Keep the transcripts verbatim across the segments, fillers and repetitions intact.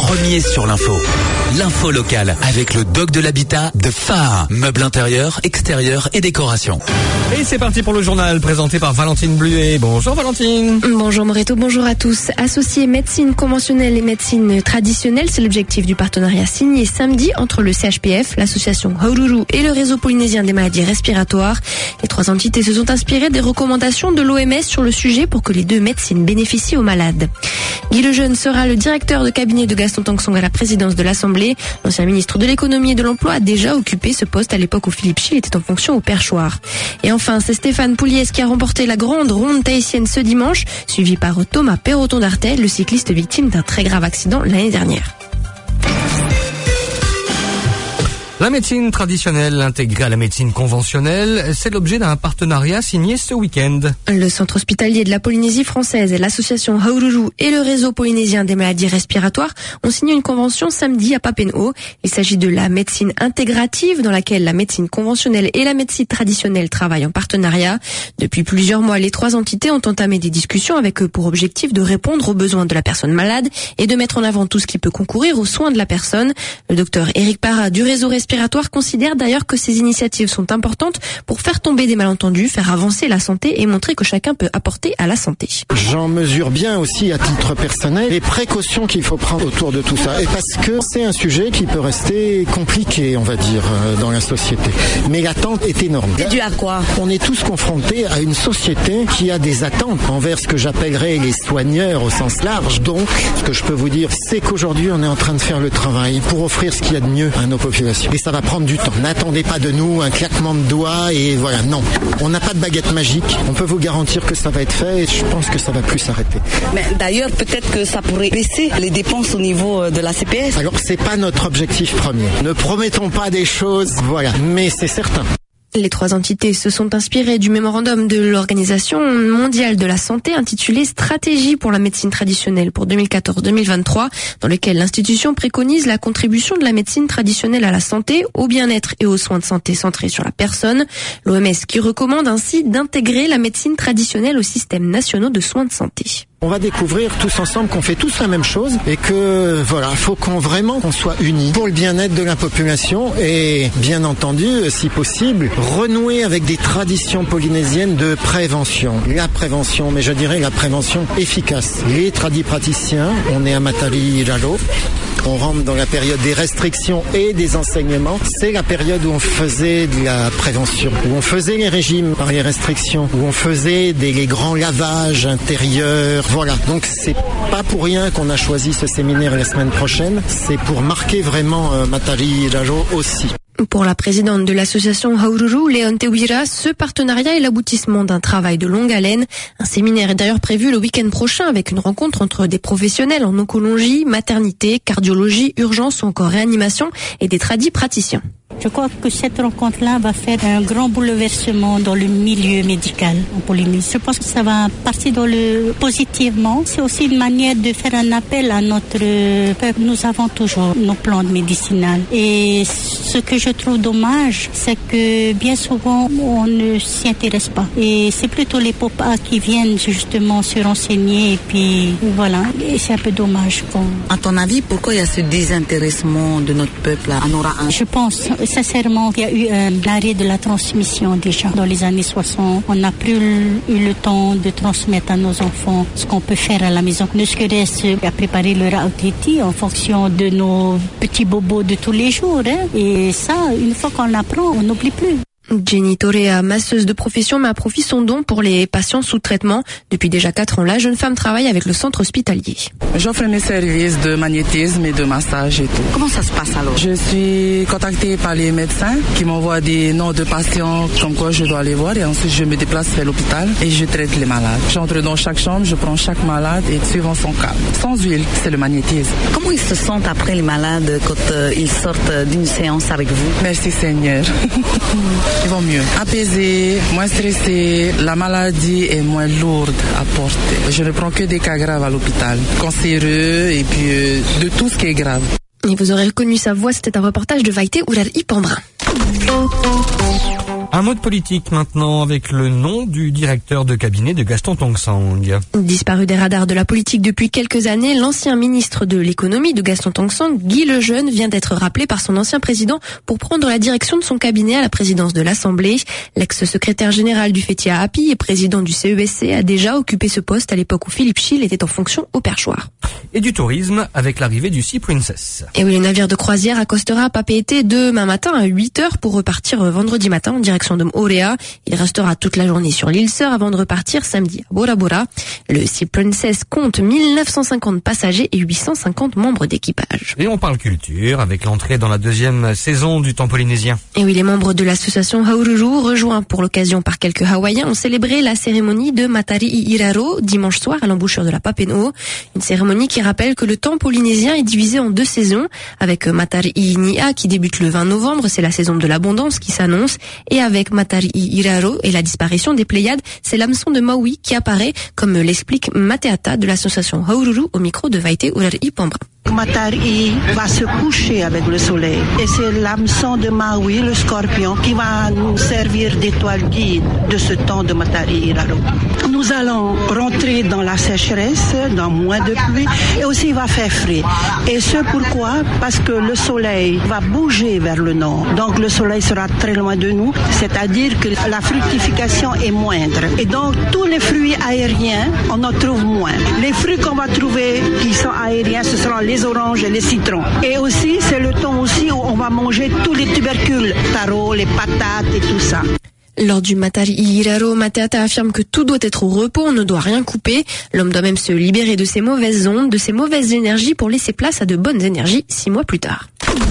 premier sur l'info. L'info locale avec le doc de l'habitat de Phare. Meubles intérieurs, extérieurs et décoration. Et c'est parti pour le journal présenté par Valentine Bluet. Bonjour Valentine. Bonjour Moreto, bonjour à tous. Associer médecine conventionnelle et médecine traditionnelle, c'est l'objectif du partenariat signé samedi entre le C H P F, l'association Haururu et le réseau polynésien des maladies respiratoires. Les trois entités se sont inspirées des recommandations de l'O M S sur le sujet pour que les deux médecines bénéficient aux malades. Guy Lejeune sera le directeur de cabinet de Gaston Tangsong à la présidence de l'Assemblée. L'ancien ministre de l'économie et de l'emploi a déjà occupé ce poste à l'époque où Philippe Chil était en fonction au Perchoir. Et enfin, c'est Stéphane Pouliès qui a remporté la grande ronde tahitienne ce dimanche, suivi par Thomas Perroton-Dartet, le cycliste victime d'un très grave accident l'année dernière. La médecine traditionnelle intégrée à la médecine conventionnelle, c'est l'objet d'un partenariat signé ce week-end. Le centre hospitalier de la Polynésie française et l'association Haururu et le réseau polynésien des maladies respiratoires ont signé une convention samedi à Papenhau. Il s'agit de la médecine intégrative dans laquelle la médecine conventionnelle et la médecine traditionnelle travaillent en partenariat. Depuis plusieurs mois, les trois entités ont entamé des discussions avec eux pour objectif de répondre aux besoins de la personne malade et de mettre en avant tout ce qui peut concourir aux soins de la personne. Le docteur Éric Parra du réseau respiratoire considère d'ailleurs que ces initiatives sont importantes pour faire tomber des malentendus, faire avancer la santé et montrer que chacun peut apporter à la santé. J'en mesure bien aussi à titre personnel les précautions qu'il faut prendre autour de tout ça. Et parce que c'est un sujet qui peut rester compliqué, on va dire, dans la société. Mais l'attente est énorme. C'est dû à quoi ? On est tous confrontés à une société qui a des attentes envers ce que j'appellerais les soigneurs au sens large. Donc, ce que je peux vous dire, c'est qu'aujourd'hui, on est en train de faire le travail pour offrir ce qu'il y a de mieux à nos populations. Et ça va prendre du temps. N'attendez pas de nous un claquement de doigts et voilà, non. On n'a pas de baguette magique. On peut vous garantir que ça va être fait et je pense que ça va plus s'arrêter. Mais d'ailleurs, peut-être que ça pourrait baisser les dépenses au niveau de la C P S. Alors, c'est pas notre objectif premier. Ne promettons pas des choses, voilà. Mais c'est certain. Les trois entités se sont inspirées du mémorandum de l'Organisation mondiale de la santé intitulé Stratégie pour la médecine traditionnelle pour deux mille quatorze deux mille vingt-trois, dans lequel l'institution préconise la contribution de la médecine traditionnelle à la santé, au bien-être et aux soins de santé centrés sur la personne. L'O M S qui recommande ainsi d'intégrer la médecine traditionnelle aux systèmes nationaux de soins de santé. On va découvrir tous ensemble qu'on fait tous la même chose et que voilà, faut qu'on vraiment qu'on soit unis pour le bien-être de la population et bien entendu, si possible, renouer avec des traditions polynésiennes de prévention. La prévention, mais je dirais la prévention efficace. Les tradipraticiens, on est à Matali Lalo. On rentre dans la période des restrictions et des enseignements. C'est la période où on faisait de la prévention, où on faisait les régimes par les restrictions, où on faisait des les grands lavages intérieurs. Voilà. Donc c'est pas pour rien qu'on a choisi ce séminaire la semaine prochaine. C'est pour marquer vraiment euh, Matali Lalo aussi. Pour la présidente de l'association Haururu, Léon Tewira, ce partenariat est l'aboutissement d'un travail de longue haleine. Un séminaire est d'ailleurs prévu le week-end prochain avec une rencontre entre des professionnels en oncologie, maternité, cardiologie, urgence ou encore réanimation et des tradis praticiens. Je crois que cette rencontre-là va faire un grand bouleversement dans le milieu médical en Polynésie. Je pense que ça va partir dans le positivement. C'est aussi une manière de faire un appel à notre peuple. Nous avons toujours nos plantes médicinales. Et ce que je trouve dommage, c'est que bien souvent, on ne s'y intéresse pas. Et c'est plutôt les papas qui viennent justement se renseigner. Et puis voilà, et c'est un peu dommage. Quand... À ton avis, pourquoi il y a ce désintéressement de notre peuple à Nora un? Je pense sincèrement qu'il y a eu un arrêt de la transmission déjà dans les années soixante. On n'a plus eu le temps de transmettre à nos enfants ce qu'on peut faire à la maison. Ne serait-ce qu'à préparer le rautiti en fonction de nos petits bobos de tous les jours. Hein. Et ça, une fois qu'on l'apprend, on n'oublie plus. Jenny Torea, masseuse de profession, met à profit son don pour les patients sous traitement. Depuis déjà quatre ans, la jeune femme travaille avec le centre hospitalier. J'offre mes services de magnétisme et de massage et tout. Comment ça se passe alors? Je suis contactée par les médecins qui m'envoient des noms de patients comme quoi je dois aller voir et ensuite je me déplace vers l'hôpital et je traite les malades. J'entre dans chaque chambre, je prends chaque malade et suivant son cas. Sans huile, c'est le magnétisme. Comment ils se sentent après les malades quand euh, ils sortent d'une séance avec vous? Merci Seigneur. Ils vont mieux. Apaisés, moins stressés, la maladie est moins lourde à porter. Je ne prends que des cas graves à l'hôpital, cancéreux et puis euh, de tout ce qui est grave. Et vous aurez reconnu sa voix, c'était un reportage de Vaité Ourar Ipambrin. Un mot de politique maintenant avec le nom du directeur de cabinet de Gaston Tong-Sang. Disparu des radars de la politique depuis quelques années, l'ancien ministre de l'économie de Gaston Tong-Sang, Guy Lejeune, vient d'être rappelé par son ancien président pour prendre la direction de son cabinet à la présidence de l'Assemblée. L'ex-secrétaire général du Fétia Happy et président du C E S C a déjà occupé ce poste à l'époque où Philippe Schill était en fonction au Perchoir. Et du tourisme avec l'arrivée du Sea Princess. Et oui, le navire de croisière accostera à Papeete demain matin à huit heures pour repartir vendredi matin en direction de Moorea. Il restera toute la journée sur l'île Sœur avant de repartir samedi à Bora Bora. Le Sea Princess compte mille neuf cent cinquante passagers et huit cent cinquante membres d'équipage. Et on parle culture avec l'entrée dans la deuxième saison du temps polynésien. Et oui, les membres de l'association Haururu, rejoints pour l'occasion par quelques Hawaïens, ont célébré la cérémonie de Matari'i Iraro dimanche soir à l'embouchure de la Papenoo. Une cérémonie qui rappelle que le temps polynésien est divisé en deux saisons, avec Matari'i Ni'a qui débute le vingt novembre, c'est la saison de l'abondance qui s'annonce, et avec Matari'i Iraro et la disparition des Pléiades, c'est l'hameçon de Maui qui apparaît, comme l'explique Mateata de l'association Haururu au micro de Vaite Urari Pambra. Matari'i va se coucher avec le soleil et c'est l'hameçon de Maui, le scorpion, qui va nous servir d'étoile guide de ce temps de Matari'i Iraro. Nous allons rentrer dans la sécheresse, dans moins de pluie et aussi il va faire frais. Et ce pourquoi? Parce que le soleil va bouger vers le nord. Donc le soleil sera très loin de nous, c'est-à-dire que la fructification est moindre. Et donc tous les fruits aériens, on en trouve moins. Les fruits qu'on va trouver qui sont aériens, ce seront les oranges et les citrons. Et aussi, c'est le temps aussi où on va manger tous les tubercules, taro, les patates et tout ça. Lors du Matari'i Iraro, Mateata affirme que tout doit être au repos, on ne doit rien couper. L'homme doit même se libérer de ses mauvaises ondes, de ses mauvaises énergies pour laisser place à de bonnes énergies six mois plus tard.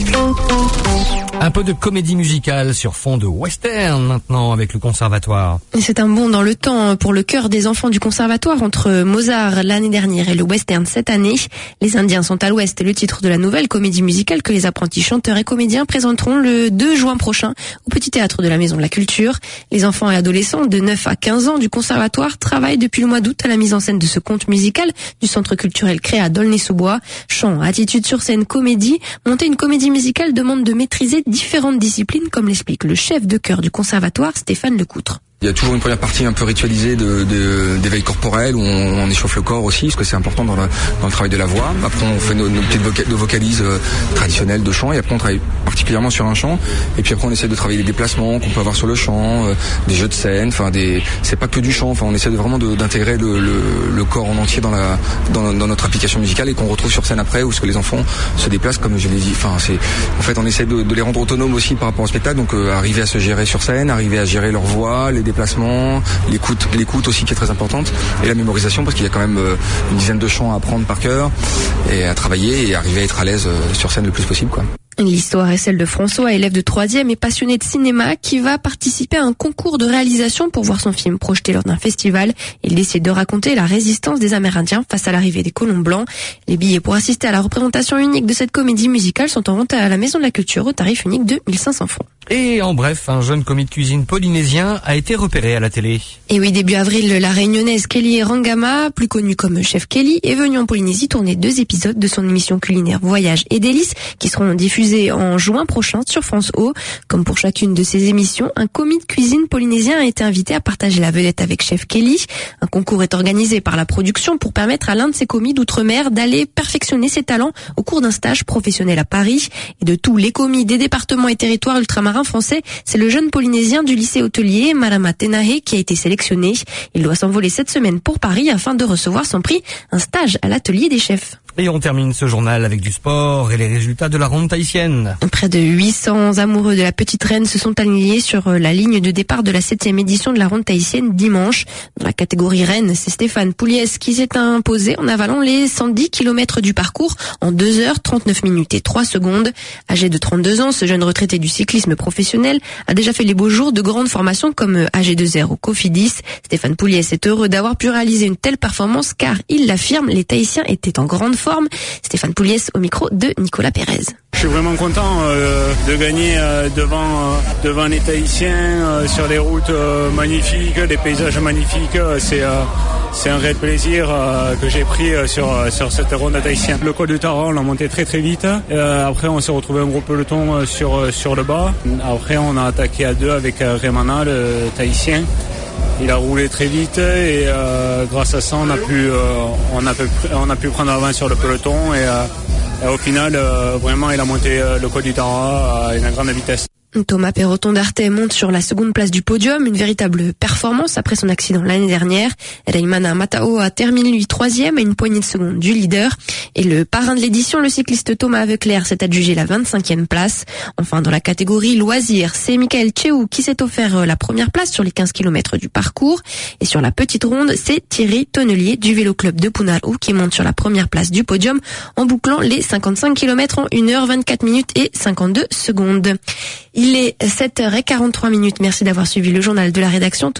Un peu de comédie musicale sur fond de western maintenant avec le conservatoire. C'est un bond dans le temps pour le cœur des enfants du conservatoire entre Mozart l'année dernière et le western cette année. Les Indiens sont à l'ouest est le titre de la nouvelle comédie musicale que les apprentis chanteurs et comédiens présenteront le deux juin prochain au Petit Théâtre de la Maison de la Culture. Les enfants et adolescents de neuf à quinze ans du conservatoire travaillent depuis le mois d'août à la mise en scène de ce conte musical du centre culturel créé à D'aulnay-sous-Bois. Chant, attitude sur scène, comédie. Monter une comédie musicale demande de maîtriser différentes disciplines, comme l'explique le chef de chœur du conservatoire, Stéphane Lecoutre. Il y a toujours une première partie un peu ritualisée de, de, d'éveil corporel où on, on échauffe le corps aussi, parce que c'est important dans le, dans le travail de la voix. Après, on fait nos, nos petites voca- nos vocalises euh, traditionnelles de chant, et après on travaille particulièrement sur un chant. Et puis après, on essaie de travailler les déplacements qu'on peut avoir sur le chant, euh, des jeux de scène. Enfin, des, c'est pas que du chant. Enfin, on essaie de vraiment de, d'intégrer le, le, le corps en entier dans la, dans, dans notre application musicale et qu'on retrouve sur scène après, où ce que les enfants se déplacent, comme je l'ai dit. Enfin, c'est, en fait, on essaie de, de les rendre autonomes aussi par rapport au spectacle. Donc, euh, arriver à se gérer sur scène, arriver à gérer leur voix, les déplacements, l'écoute, l'écoute aussi qui est très importante, et la mémorisation parce qu'il y a quand même euh, une dizaine de chants à apprendre par cœur et à travailler et arriver à être à l'aise euh, sur scène le plus possible, quoi. L'histoire est celle de François, élève de troisième et passionné de cinéma, qui va participer à un concours de réalisation pour voir son film projeté lors d'un festival. Il décide de raconter la résistance des Amérindiens face à l'arrivée des colons blancs. Les billets pour assister à la représentation unique de cette comédie musicale sont en vente à la Maison de la Culture au tarif unique de mille cinq cents francs. Et en bref, un jeune commis de cuisine polynésien a été repéré à la télé. Et oui, début avril, la réunionnaise Kelly Rangama, plus connue comme Chef Kelly, est venue en Polynésie tourner deux épisodes de son émission culinaire Voyage et délices qui seront diffusés en juin prochain sur France O. Comme pour chacune de ces émissions, un commis de cuisine polynésien a été invité à partager la vedette avec Chef Kelly. Un concours est organisé par la production pour permettre à l'un de ses commis d'outre-mer d'aller perfectionner ses talents au cours d'un stage professionnel à Paris. Et de tous les commis des départements et territoires ultramarins français, c'est le jeune polynésien du lycée hôtelier, Marama Tenahe, qui a été sélectionné. Il doit s'envoler cette semaine pour Paris afin de recevoir son prix, un stage à l'atelier des chefs. Et on termine ce journal avec du sport et les résultats de la ronde tahitienne. Près de huit cents amoureux de la petite reine se sont alignés sur la ligne de départ de la septième édition de la ronde tahitienne dimanche. Dans la catégorie reine, c'est Stéphane Pouliès qui s'est imposé en avalant les cent dix kilomètres du parcours en deux heures trente-neuf minutes et trois secondes. Âgé de trente-deux ans, ce jeune retraité du cyclisme professionnel a déjà fait les beaux jours de grandes formations comme A G deux R ou Cofidis. Stéphane Pouliès est heureux d'avoir pu réaliser une telle performance car, il l'affirme, les Tahitiens étaient en grande forme. Stéphane Pouliès au micro de Nicolas Pérez. suis vraiment content euh, de gagner euh, devant, euh, devant les Tahitiens euh, sur des routes euh, magnifiques, des paysages magnifiques. Euh, c'est, euh, c'est un réel plaisir euh, que j'ai pris euh, sur, euh, sur cette ronde tahitienne. Le col du Tara, on l'a monté très très vite. Euh, après, on s'est retrouvé un gros peloton euh, sur, euh, sur le bas. Après, on a attaqué à deux avec euh, Remana, le Tahitien. Il a roulé très vite et euh, grâce à ça, on a pu, euh, on a pu, on a pu prendre l'avance sur le peloton et, euh, et au final, euh, vraiment, il a monté euh, le col du Tara à une grande vitesse. Thomas Perroton d'Arte monte sur la seconde place du podium, une véritable performance après son accident l'année dernière. Reimana Mataoa termine lui troisième à une poignée de secondes du leader. Et le parrain de l'édition, le cycliste Thomas Aveclair, s'est adjugé la vingt-cinquième place. Enfin, dans la catégorie loisirs, c'est Michael Tchéou qui s'est offert la première place sur les quinze kilomètres du parcours. Et sur la petite ronde, c'est Thierry Tonnelier du Vélo Club de Punarou qui monte sur la première place du podium en bouclant les cinquante-cinq kilomètres en une heure vingt-quatre minutes et cinquante-deux secondes. Il est sept heures quarante-trois minutes. Merci d'avoir suivi le journal de la rédaction.